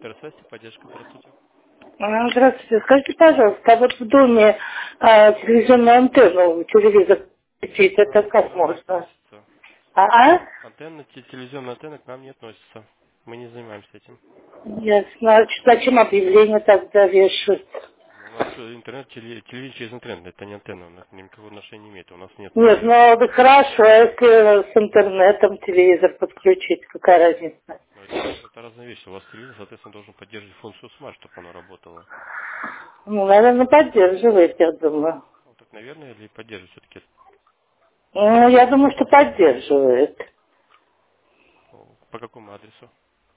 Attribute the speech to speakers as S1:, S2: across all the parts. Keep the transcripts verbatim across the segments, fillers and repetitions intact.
S1: Центр связи, поддержка, здравствуйте.
S2: А, Здравствуйте. Скажите, пожалуйста, а вот в доме а, телевизионную антенну, телевизор включить,
S1: Она
S2: это
S1: к
S2: как
S1: нам не
S2: можно?
S1: относится.
S2: А? а?
S1: Антенна, те- телевизионная антенна к нам не относится. Мы не занимаемся этим.
S2: Ясно. Значит, зачем объявление тогда вешают?
S1: Ну, у нас э, интернет, теле- телевизор через интернет, это не антенна, у нас никакого отношения не имеет. У нас нет
S2: Нет,
S1: э,
S2: ну да хорошо, а если с интернетом телевизор подключить, какая разница?
S1: ну, это, это разные вещи. У вас телевизор, соответственно, должен поддерживать функцию смарт, чтобы оно работало.
S2: Ну, наверное, поддерживает, я думаю.
S1: Ну, так, наверное, или поддерживать все-таки.
S2: Ну, я думаю, что поддерживает.
S1: По какому адресу?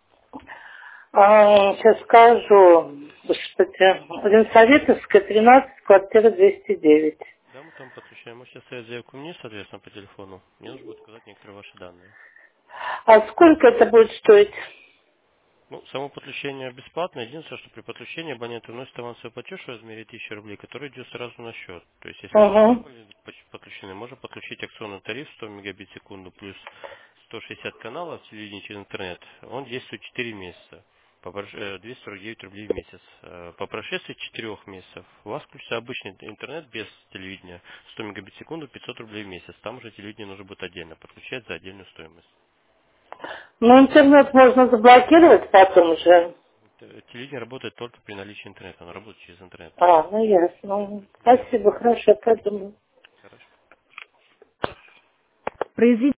S2: А, сейчас скажу, господи, Ленсоветовская, тринадцать, квартира двести девять.
S1: Да, мы там подключаем. Может, сейчас я заявку мне, соответственно, по телефону. Мне нужно будет указать некоторые ваши данные.
S2: А сколько это будет стоить?
S1: Ну, само подключение бесплатное. Единственное, что при подключении абоненты вносят авансовый платеж в размере тысячи рублей, который идет сразу на счет. То есть, если вы уже не
S2: Угу.
S1: были поч- подключены, можно подключить акционный тариф сто мегабит в секунду плюс сто шестьдесят каналов телевидения через интернет. Он действует четыре месяца. По прош- э, двести сорок девять рублей в месяц. Э, По прошествии четырёх месяцев у вас включится обычный интернет без телевидения сто мегабит в секунду пятьсот рублей в месяц. Там уже телевидение нужно будет отдельно подключать за отдельную стоимость.
S2: Ну, интернет можно заблокировать потом же.
S1: Т- Телевидение работает только при наличии интернета. Оно работает через интернет.
S2: А, ну ясно. Спасибо, хорошо, подумаю.
S1: Хорошо.
S2: Произведение